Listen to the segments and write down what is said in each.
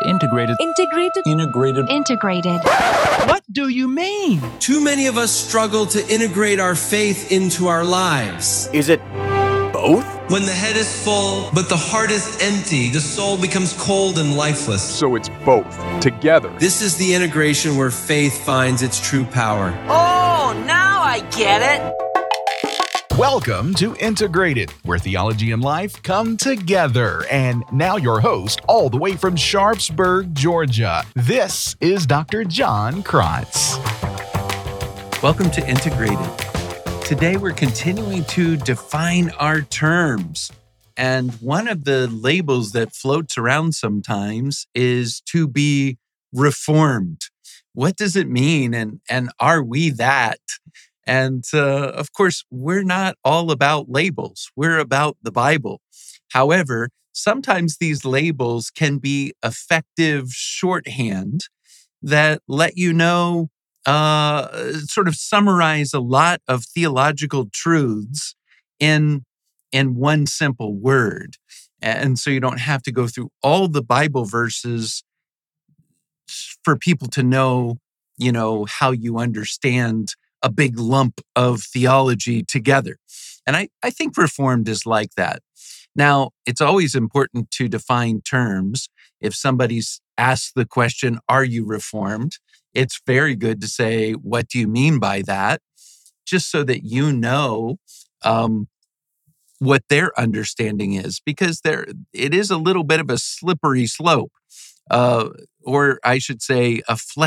Integrated. What do you mean? Too many of us struggle to integrate our faith into our lives. Is it both? When the head is full, but the heart is empty, the soul becomes cold and lifeless. So it's both, together. This is the integration where faith finds its true power. Oh, now I get it. Welcome to Integrated, where theology and life come together. And now your host, all the way from Sharpsburg, Georgia, this is Dr. John Krotz. Welcome to Integrated. Today we're continuing to define our terms. And one of the labels that floats around sometimes is to be reformed. What does it mean? And are we that? And of course, we're not all about labels. We're about the Bible. However, sometimes these labels can be effective shorthand that let you know, sort of summarize a lot of theological truths in one simple word. And so you don't have to go through all the Bible verses for people to know, how you understand a big lump of theology together. And I think Reformed is like that. Now, it's always important to define terms. If somebody's asked the question, are you Reformed? It's very good to say, what do you mean by that? Just so that you know what their understanding is, because it is a little bit of a slippery slope, or I should say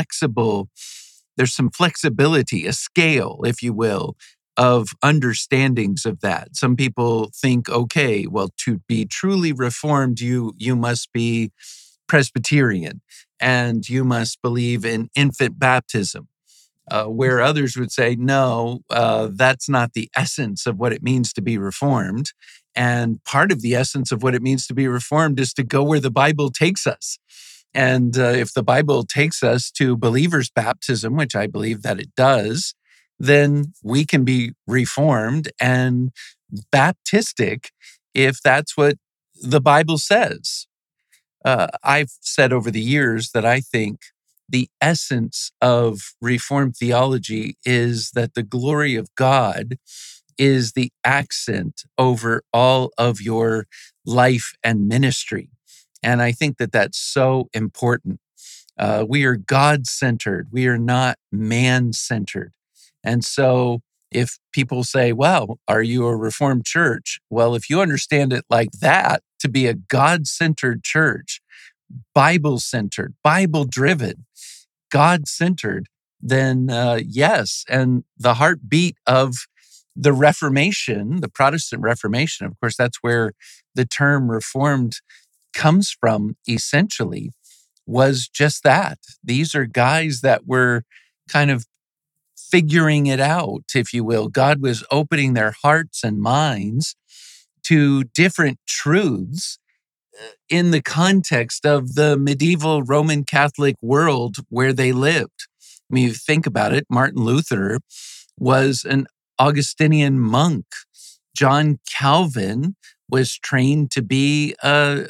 there's some flexibility, a scale, if you will, of understandings of that. Some people think, okay, well, to be truly Reformed, you must be Presbyterian and you must believe in infant baptism, where others would say, no, that's not the essence of what it means to be Reformed. And part of the essence of what it means to be Reformed is to go where the Bible takes us. And if the Bible takes us to believers' baptism, which I believe that it does, then we can be Reformed and Baptistic if that's what the Bible says. I've said over the years that I think the essence of Reformed theology is that the glory of God is the accent over all of your life and ministry. And I think that that's so important. We are God-centered. We are not man-centered. And so if people say, well, are you a Reformed church? Well, if you understand it like that, to be a God-centered church, Bible-centered, Bible-driven, God-centered, then yes. And the heartbeat of the Reformation, the Protestant Reformation, of course, that's where the term Reformed comes from, essentially, was just that. These are guys that were kind of figuring it out, if you will. God was opening their hearts and minds to different truths in the context of the medieval Roman Catholic world where they lived. I mean, you think about it, Martin Luther was an Augustinian monk. John Calvin was training to be a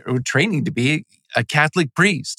Catholic priest.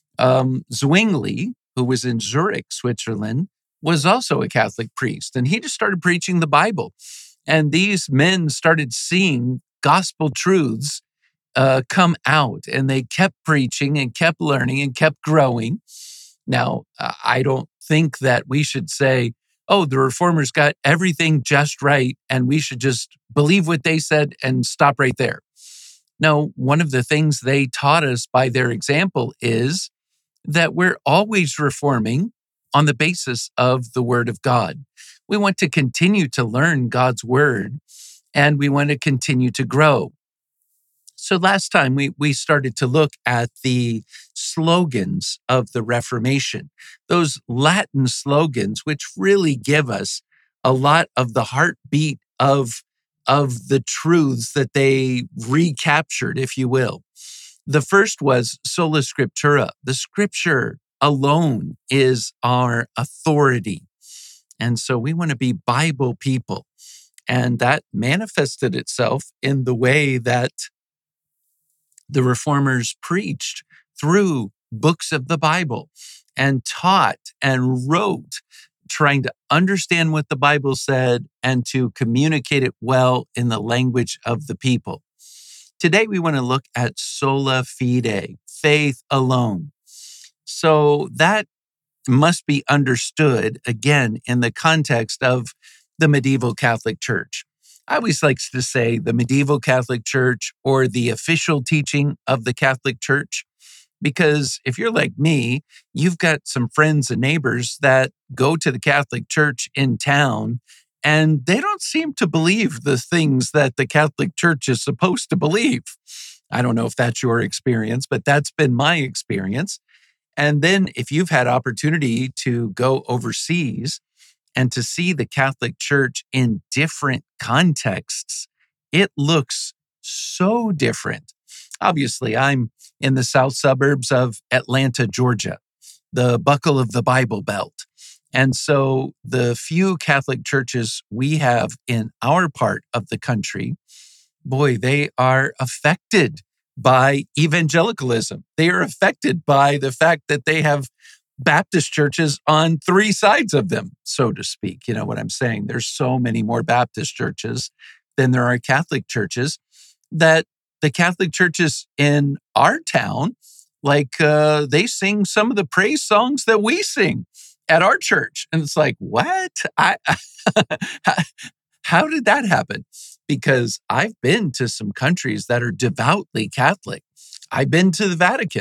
Zwingli, who was in Zurich, Switzerland, was also a Catholic priest. And he just started preaching the Bible. And these men started seeing gospel truths come out. And they kept preaching and kept learning and kept growing. Now, I don't think that we should say, oh, the Reformers got everything just right, and we should just believe what they said and stop right there. No, one of the things they taught us by their example is that we're always reforming on the basis of the Word of God. We want to continue to learn God's Word, and we want to continue to grow. So last time we started to look at the slogans of the Reformation, those Latin slogans, which really give us a lot of the heartbeat of the truths that they recaptured, if you will. The first was sola scriptura. The scripture alone is our authority. And so we want to be Bible people. And that manifested itself in the way that the Reformers preached through books of the Bible and taught and wrote, trying to understand what the Bible said and to communicate it well in the language of the people. Today, we want to look at sola fide, faith alone. So that must be understood, again, in the context of the medieval Catholic Church. I always like to say the medieval Catholic Church or the official teaching of the Catholic Church, because if you're like me, you've got some friends and neighbors that go to the Catholic Church in town, and they don't seem to believe the things that the Catholic Church is supposed to believe. I don't know if that's your experience, but that's been my experience. And then if you've had opportunity to go overseas and to see the Catholic Church in different contexts, it looks so different. Obviously, I'm in the south suburbs of Atlanta, Georgia, the buckle of the Bible Belt. And so the few Catholic churches we have in our part of the country, boy, they are affected by evangelicalism. They are affected by the fact that they have Baptist churches on three sides of them, so to speak. You know what I'm saying? There's so many more Baptist churches than there are Catholic churches, that the Catholic churches in our town, they sing some of the praise songs that we sing at our church. And it's like, what? How did that happen? Because I've been to some countries that are devoutly Catholic. I've been to the Vatican,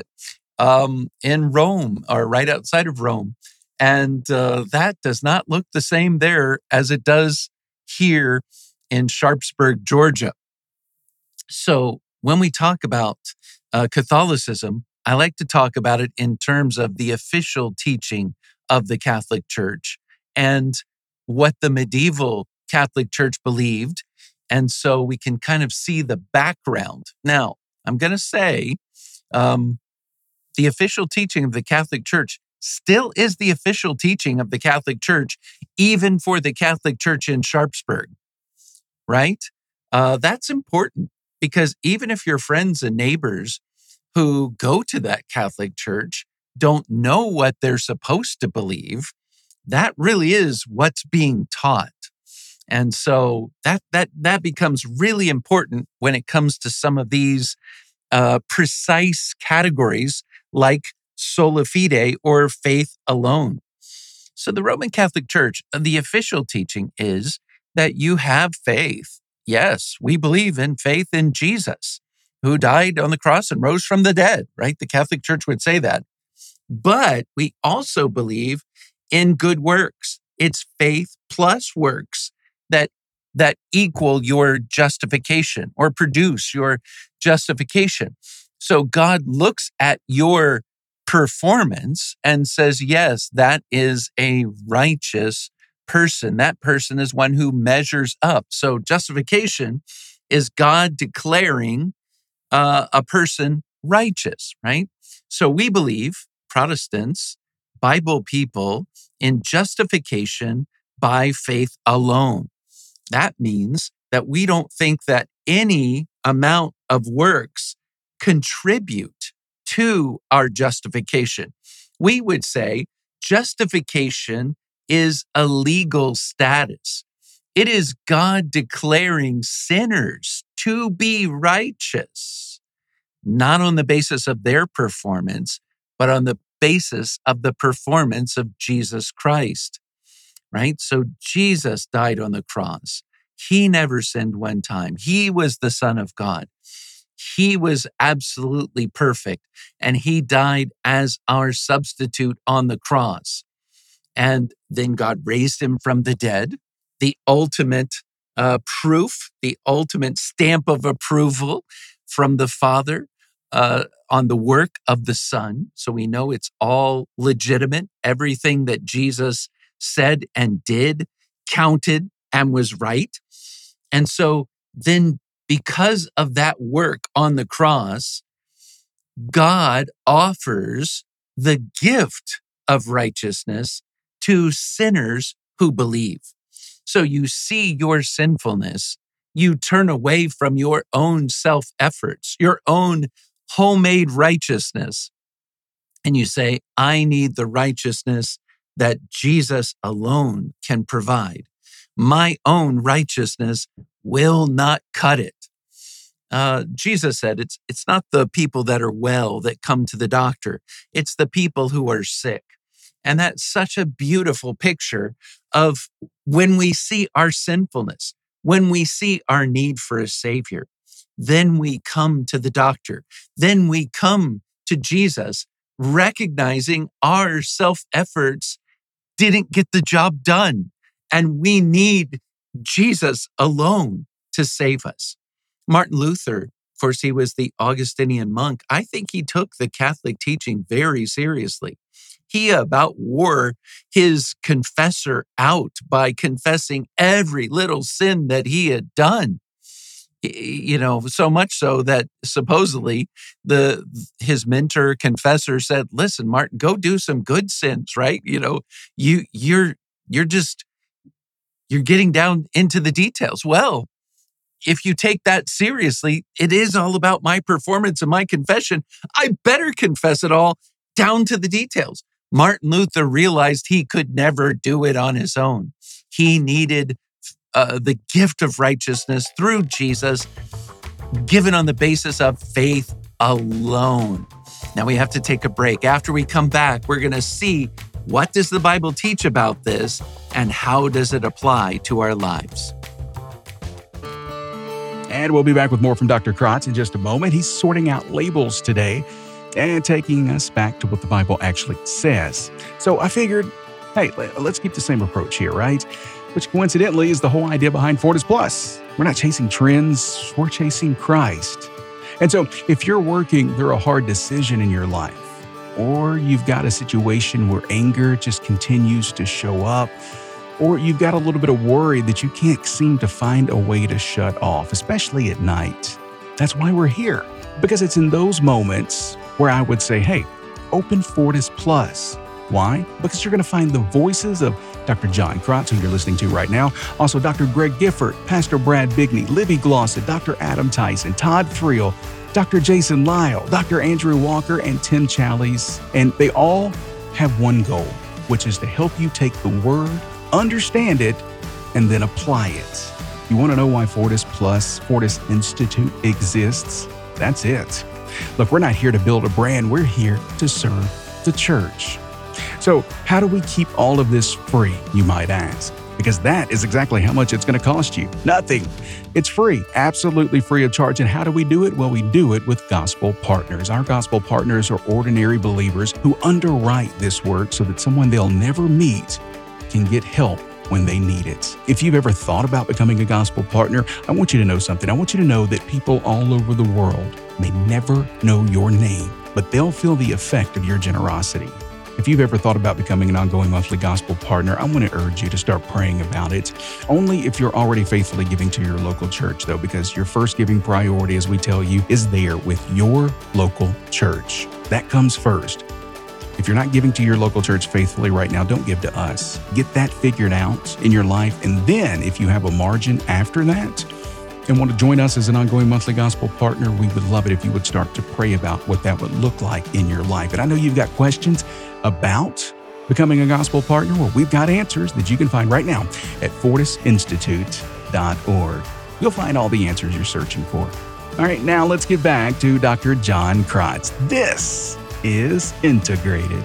in Rome, or right outside of Rome. And that does not look the same there as it does here in Sharpsburg, Georgia. So when we talk about Catholicism, I like to talk about it in terms of the official teaching of the Catholic Church and what the medieval Catholic Church believed. And so we can kind of see the background. Now, I'm going to say the official teaching of the Catholic Church still is the official teaching of the Catholic Church, even for the Catholic Church in Sharpsburg, right? That's important, because even if your friends and neighbors who go to that Catholic Church don't know what they're supposed to believe, that really is what's being taught. And so that becomes really important when it comes to some of these precise categories like sola fide, or faith alone. So the Roman Catholic Church, the official teaching is that you have faith. Yes, we believe in faith in Jesus, who died on the cross and rose from the dead, right? The Catholic Church would say that. But we also believe in good works. It's faith plus works that equal your justification or produce your justification. So God looks at your performance and says, yes, that is a righteous person. That person is one who measures up. So justification is God declaring a person righteous, right? So we believe, Protestants, Bible people, in justification by faith alone. That means that we don't think that any amount of works contribute to our justification. We would say justification is a legal status. It is God declaring sinners to be righteous, not on the basis of their performance, but on the basis of the performance of Jesus Christ, right? So Jesus died on the cross. He never sinned one time. He was the Son of God. He was absolutely perfect, and he died as our substitute on the cross. And then God raised him from the dead, the ultimate proof, the ultimate stamp of approval from the Father on the work of the Son. So we know it's all legitimate. Everything that Jesus said and did counted and was right. And so then, because of that work on the cross, God offers the gift of righteousness to sinners who believe. So you see your sinfulness, you turn away from your own self-efforts, your own homemade righteousness, and you say, I need the righteousness that Jesus alone can provide. My own righteousness will not cut it. Jesus said it's not the people that are well that come to the doctor. It's the people who are sick. And that's such a beautiful picture of when we see our sinfulness, when we see our need for a savior, then we come to the doctor. Then we come to Jesus, recognizing our self-efforts didn't get the job done. And we need Jesus alone to save us. Martin Luther, of course, he was the Augustinian monk. I think he took the Catholic teaching very seriously. He about wore his confessor out by confessing every little sin that he had done. So much so that supposedly his mentor confessor said, listen, Martin, go do some good sins, right? You're getting down into the details. Well, if you take that seriously, it is all about my performance and my confession. I better confess it all down to the details. Martin Luther realized he could never do it on his own. He needed the gift of righteousness through Jesus, given on the basis of faith alone. Now we have to take a break. After we come back, we're going to see what does the Bible teach about this and how does it apply to our lives. And we'll be back with more from Dr. Kratz in just a moment. He's sorting out labels today and taking us back to what the Bible actually says. So I figured, hey, let's keep the same approach here, right? Which coincidentally is the whole idea behind Fortis Plus. We're not chasing trends, we're chasing Christ. And so if you're working through a hard decision in your life, or you've got a situation where anger just continues to show up, or you've got a little bit of worry that you can't seem to find a way to shut off, especially at night, that's why we're here. Because it's in those moments where I would say, hey, open Fortis Plus. Why? Because you're going to find the voices of Dr. John Kratz, who you're listening to right now, also Dr. Greg Gifford, Pastor Brad Bigney, Libby Glossett, Dr. Adam Tyson, Todd Friel, Dr. Jason Lyle, Dr. Andrew Walker, and Tim Challies. And they all have one goal, which is to help you take the word, understand it, and then apply it. You want to know why Fortis Plus, Fortis Institute exists? That's it. Look, we're not here to build a brand. We're here to serve the church. So how do we keep all of this free, you might ask? Because that is exactly how much it's going to cost you. Nothing. It's free, absolutely free of charge. And how do we do it? Well, we do it with gospel partners. Our gospel partners are ordinary believers who underwrite this work so that someone they'll never meet can get help when they need it. If you've ever thought about becoming a gospel partner, I want you to know something. I want you to know that people all over the world may never know your name, but they'll feel the effect of your generosity. If you've ever thought about becoming an ongoing monthly gospel partner, I want to urge you to start praying about it. Only if you're already faithfully giving to your local church, though, because your first giving priority, as we tell you, is there with your local church. That comes first. If you're not giving to your local church faithfully right now, don't give to us. Get that figured out in your life. And then if you have a margin after that and want to join us as an ongoing monthly gospel partner, we would love it if you would start to pray about what that would look like in your life. And I know you've got questions about becoming a gospel partner. Well, we've got answers that you can find right now at fortisinstitute.org. You'll find all the answers you're searching for. All right, now let's get back to Dr. John Kratz. This is Integrated.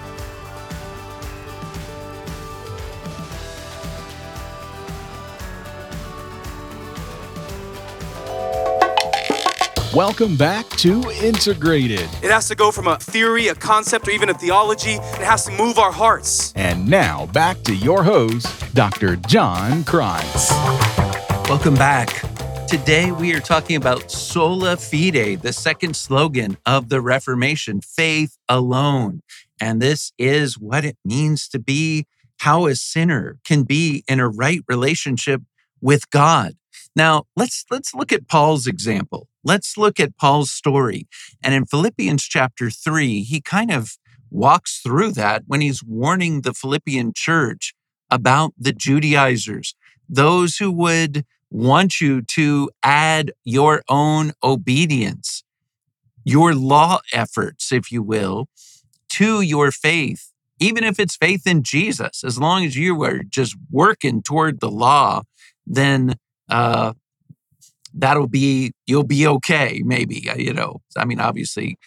Welcome back to Integrated. It has to go from a theory, a concept, or even a theology. It has to move our hearts. And now back to your host, Dr. John Kratz. Welcome back. Today we are talking about Sola Fide, the second slogan of the Reformation, faith alone. And this is what it means to be, how a sinner can be in a right relationship with God. Now, let's look at Paul's example. Let's look at Paul's story. And in Philippians chapter 3, he kind of walks through that when he's warning the Philippian church about the Judaizers, those who would want you to add your own obedience, your law efforts, if you will, to your faith, even if it's faith in Jesus, as long as you are just working toward the law, then you'll be okay, maybe, I mean, obviously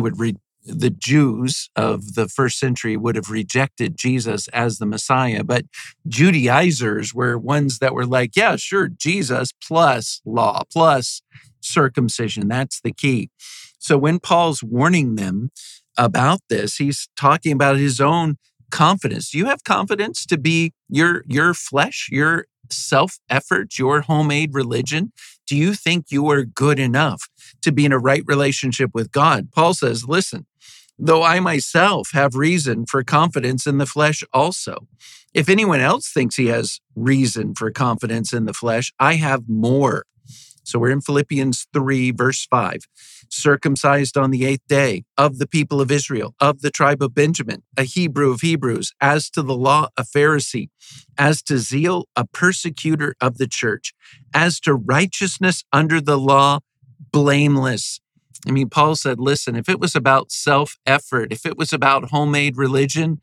the Jews of the first century would have rejected Jesus as the Messiah, but Judaizers were ones that were like, yeah, sure, Jesus plus law, plus circumcision. That's the key. So when Paul's warning them about this, he's talking about his own confidence. Do you have confidence to be your flesh, your self-effort, your homemade religion? Do you think you are good enough to be in a right relationship with God? Paul says, listen, though I myself have reason for confidence in the flesh also. If anyone else thinks he has reason for confidence in the flesh, I have more. So we're in Philippians 3, verse 5. Circumcised on the 8th day, of the people of Israel, of the tribe of Benjamin, a Hebrew of Hebrews, as to the law, a Pharisee, as to zeal, a persecutor of the church, as to righteousness under the law, blameless. I mean, Paul said, listen, if it was about self-effort, if it was about homemade religion,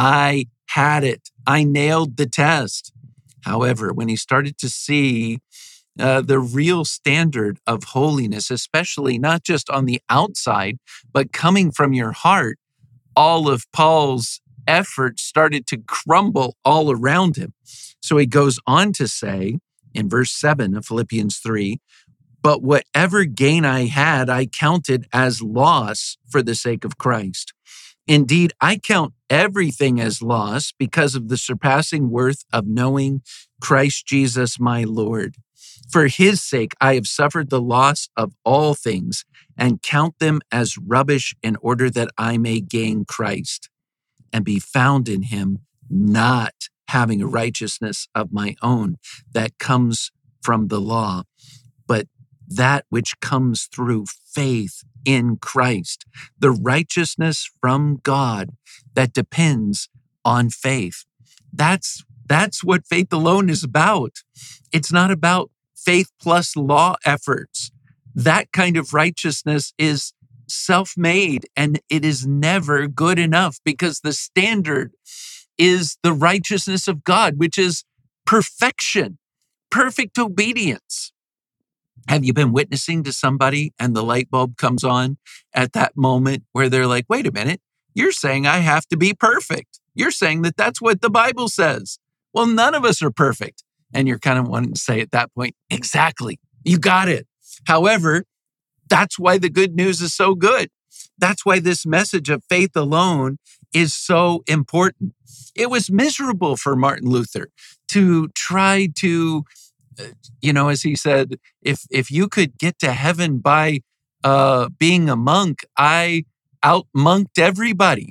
I had it. I nailed the test. However, when he started to see the real standard of holiness, especially not just on the outside, but coming from your heart, all of Paul's efforts started to crumble all around him. So he goes on to say in verse 7 of Philippians 3, but whatever gain I had, I counted as loss for the sake of Christ. Indeed, I count everything as loss because of the surpassing worth of knowing Christ Jesus, my Lord. For his sake, I have suffered the loss of all things and count them as rubbish in order that I may gain Christ and be found in him, not having a righteousness of my own that comes from the law, but that which comes through faith in Christ, the righteousness from God that depends on faith. That's what faith alone is about. It's not about faith plus law efforts. That kind of righteousness is self-made, and it is never good enough because the standard is the righteousness of God, which is perfection, perfect obedience. Have you been witnessing to somebody and the light bulb comes on at that moment where they're like, wait a minute, you're saying I have to be perfect. You're saying that that's what the Bible says. Well, none of us are perfect. And you're kind of wanting to say at that point, exactly, you got it. However, that's why the good news is so good. That's why this message of faith alone is so important. It was miserable for Martin Luther to try to, as he said, if you could get to heaven by being a monk, I out-monked everybody.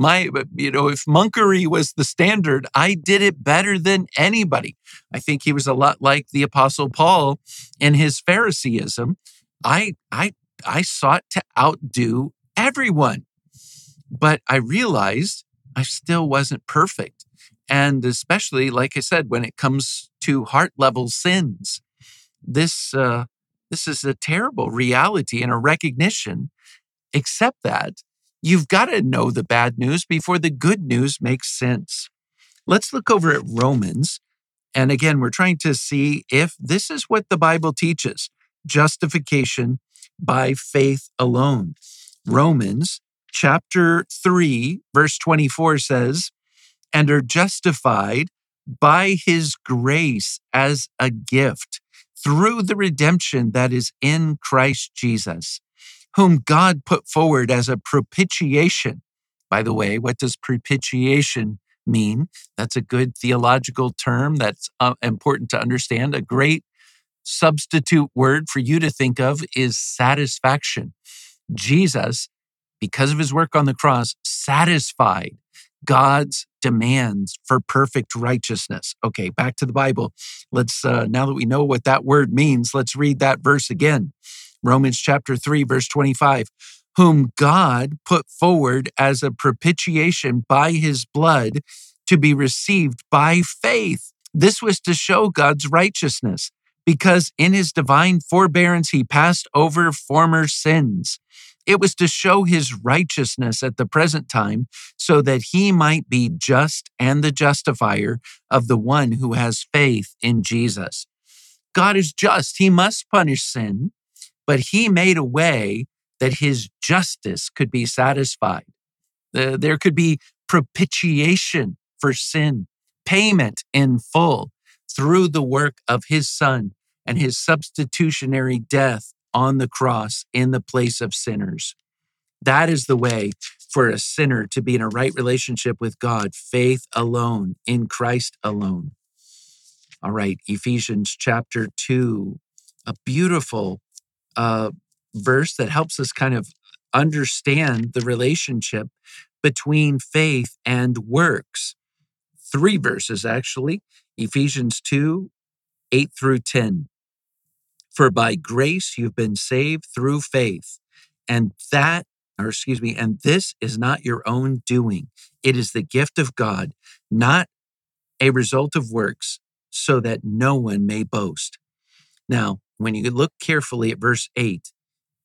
If monkery was the standard, I did it better than anybody. I think he was a lot like the Apostle Paul in his Phariseeism. I sought to outdo everyone, but I realized I still wasn't perfect. And especially, like I said, when it comes to heart level sins, this is a terrible reality and a recognition. Except that you've got to know the bad news before the good news makes sense. Let's look over at Romans. And again, we're trying to see if this is what the Bible teaches, justification by faith alone. Romans chapter 3, verse 24 says, and are justified by his grace as a gift through the redemption that is in Christ Jesus, whom God put forward as a propitiation. By the way, what does propitiation mean? That's a good theological term that's important to understand. A great substitute word for you to think of is satisfaction. Jesus, because of his work on the cross, satisfied God's demands for perfect righteousness. Okay, back to the Bible. Let's, now that we know what that word means, let's read that verse again. Romans chapter 3, verse 25, whom God put forward as a propitiation by his blood to be received by faith. This was to show God's righteousness, because in his divine forbearance he passed over former sins. It was to show his righteousness at the present time so that he might be just and the justifier of the one who has faith in Jesus. God is just. He must punish sin, but he made a way that his justice could be satisfied. There could be propitiation for sin, payment in full through the work of his Son and his substitutionary death on the cross in the place of sinners. That is the way for a sinner to be in a right relationship with God, faith alone, in Christ alone. All right, Ephesians chapter 2, a beautiful verse that helps us kind of understand the relationship between faith and works. 3 verses, actually. Ephesians 2, 8 through 10. For by grace you've been saved through faith, and this is not your own doing. It is the gift of God, not a result of works, so that no one may boast. Now, when you look carefully at verse 8,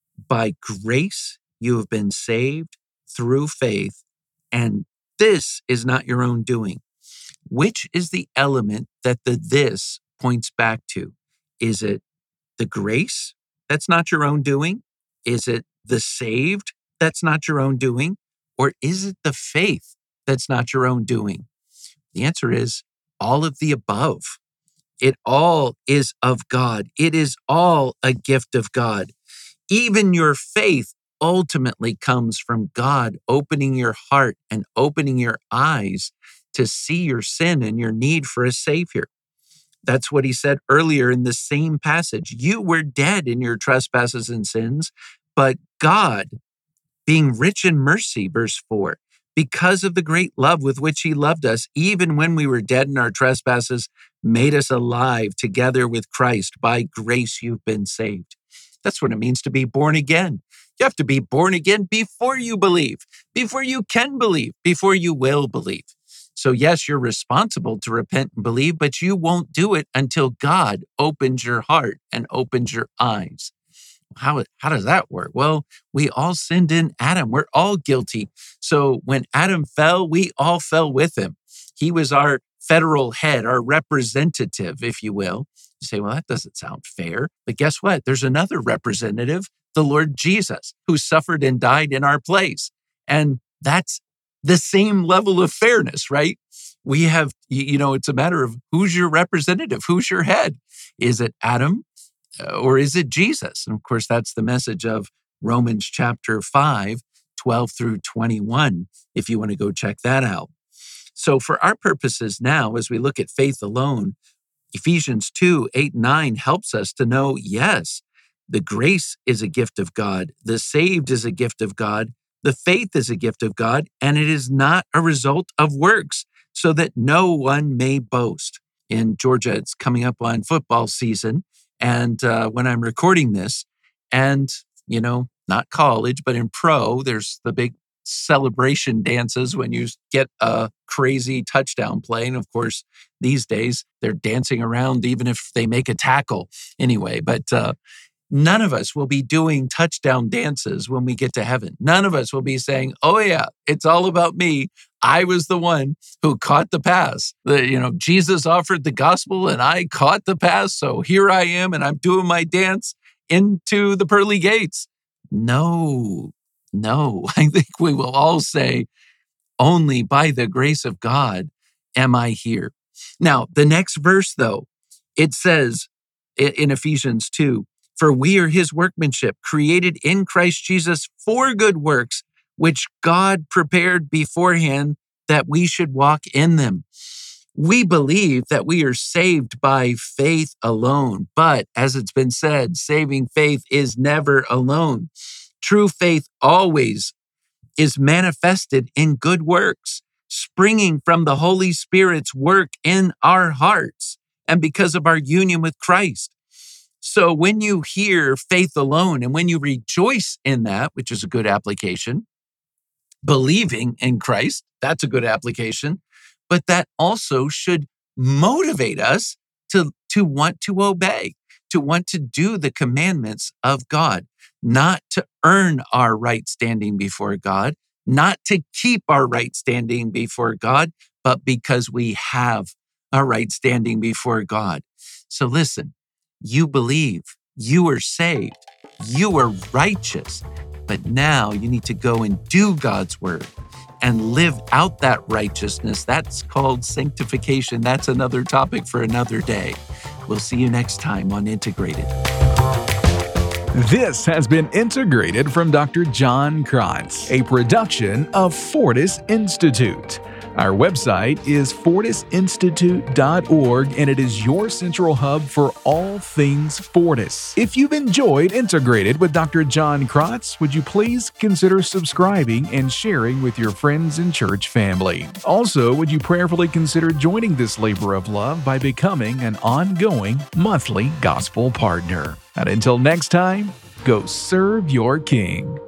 by grace you have been saved through faith, and this is not your own doing. Which is the element that the this points back to? Is it the grace that's not your own doing? Is it the saved that's not your own doing? Or is it the faith that's not your own doing? The answer is all of the above. It all is of God. It is all a gift of God. Even your faith ultimately comes from God opening your heart and opening your eyes to see your sin and your need for a Savior. That's what he said earlier in the same passage. You were dead in your trespasses and sins, but God, being rich in mercy, verse 4, because of the great love with which he loved us, even when we were dead in our trespasses, made us alive together with Christ. By grace you've been saved. That's what it means to be born again. You have to be born again before you believe, before you can believe, before you will believe. So yes, you're responsible to repent and believe, but you won't do it until God opens your heart and opens your eyes. How does that work? Well, we all sinned in Adam. We're all guilty. So when Adam fell, we all fell with him. He was our federal head, our representative, if you will. You say, well, that doesn't sound fair. But guess what? There's another representative, the Lord Jesus, who suffered and died in our place. And that's the same level of fairness, right? We have, it's a matter of who's your representative, who's your head. Is it Adam or is it Jesus? And of course, that's the message of Romans chapter 5, 12 through 21, if you want to go check that out. So for our purposes now, as we look at faith alone, Ephesians 2, 8, 9 helps us to know, yes, the grace is a gift of God. The saved is a gift of God. The faith is a gift of God, and it is not a result of works, so that no one may boast. In Georgia, it's coming up on football season, and when I'm recording this, and, not college, but in pro, there's the big celebration dances when you get a crazy touchdown play. And of course, these days, they're dancing around even if they make a tackle anyway. But none of us will be doing touchdown dances when we get to heaven. None of us will be saying, oh yeah, it's all about me. I was the one who caught the pass. Jesus offered the gospel and I caught the pass. So here I am and I'm doing my dance into the pearly gates. No. I think we will all say, only by the grace of God am I here. Now, the next verse though, it says in Ephesians 2, for we are his workmanship, created in Christ Jesus for good works, which God prepared beforehand that we should walk in them. We believe that we are saved by faith alone, but as it's been said, saving faith is never alone. True faith always is manifested in good works, springing from the Holy Spirit's work in our hearts and because of our union with Christ. So when you hear faith alone and when you rejoice in that, which is a good application, believing in Christ, that's a good application, but that also should motivate us to want to obey, to want to do the commandments of God. not to earn our right standing before God, not to keep our right standing before God, but because we have a right standing before God. So listen, you believe, you are saved, you are righteous, but now you need to go and do God's word and live out that righteousness. That's called sanctification. That's another topic for another day. We'll see you next time on Integrated. This has been Integrated from Dr. John Krantz, a production of Fortis Institute. Our website is fortisinstitute.org, and it is your central hub for all things Fortis. If you've enjoyed Integrated with Dr. John Krantz, would you please consider subscribing and sharing with your friends and church family? Also, would you prayerfully consider joining this labor of love by becoming an ongoing monthly gospel partner? And until next time, go serve your King.